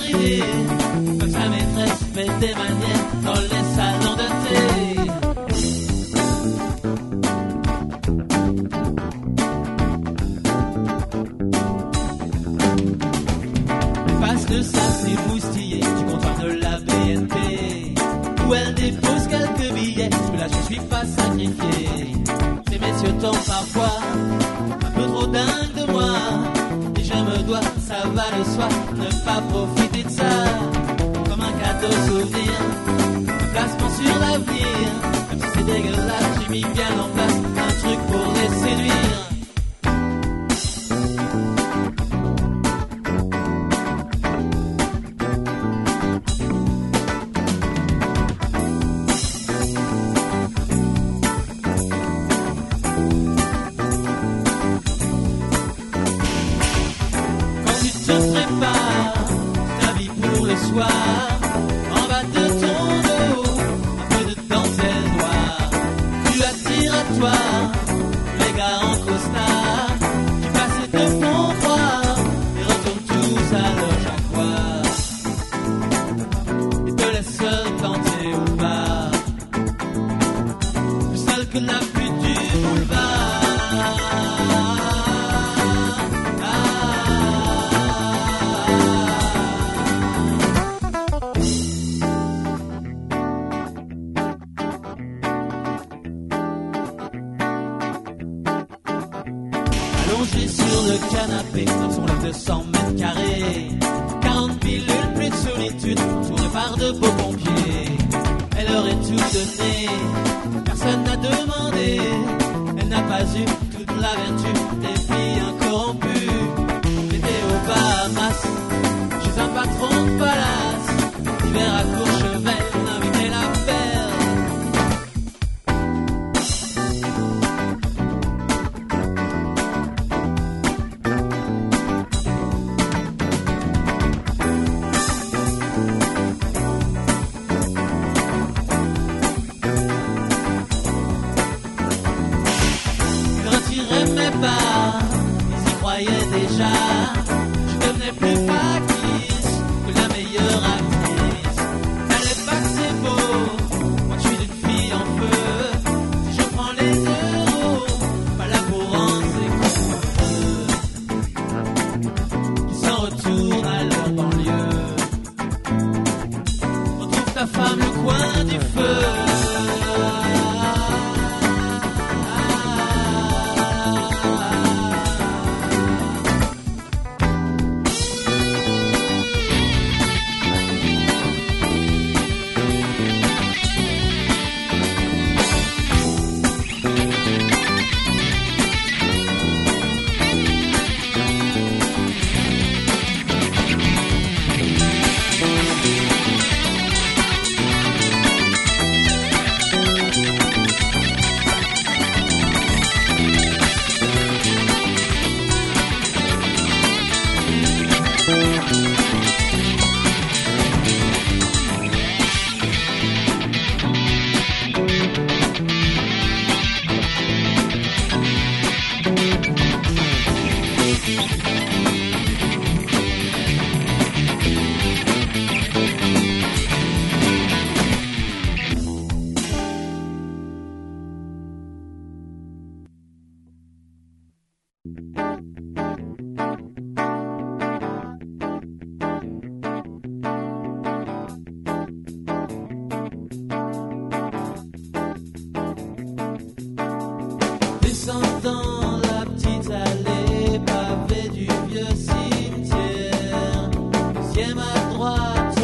briller comme sa maîtresse fait des manières dans les salons de thé. Les faces de ça s'émoustiller du comptoir de la BNP où elle dépose quelques billets, parce que là je suis pas sacrifié. Ces messieurs tombent parfois un peu trop dingue de moi, et je me dois, ça va le soir, ne pas profiter de ça comme un cadeau souvenir, un placement sur l'avenir. Même si c'est dégueulasse, j'ai mis bien en place un truc pour les séduire. En bas de ton dos, un peu de dentelle noire. Tu attires à toi les gars en costard qui passent de fond droit et retournent tous à leur jaguar et te laissent seul planté au bar, plus seul que la pluie du boulevard. Allongé sur le canapé, dans son lit de 100 mètres carrés, 40 pilules, plus de solitude, tourne par de beaux pompiers. Elle aurait tout donné, personne n'a demandé. Elle n'a pas eu toute la vertu des filles incorrompues. L'été aux Bahamas, chez un patron de palace, l'hiver à Courchevel, invité la perle. Ils y croyaient déjà. Je devenais plus factice que la meilleure actrice. N'allez pas que c'est beau, moi je suis d'une fille en feu. Si je prends les euros, pas là pour rendre ses qui s'en retournent à leur banlieue. Retrouve ta femme le coin du feu. Descendant la petite allée pavée du vieux cimetière, deuxième à droite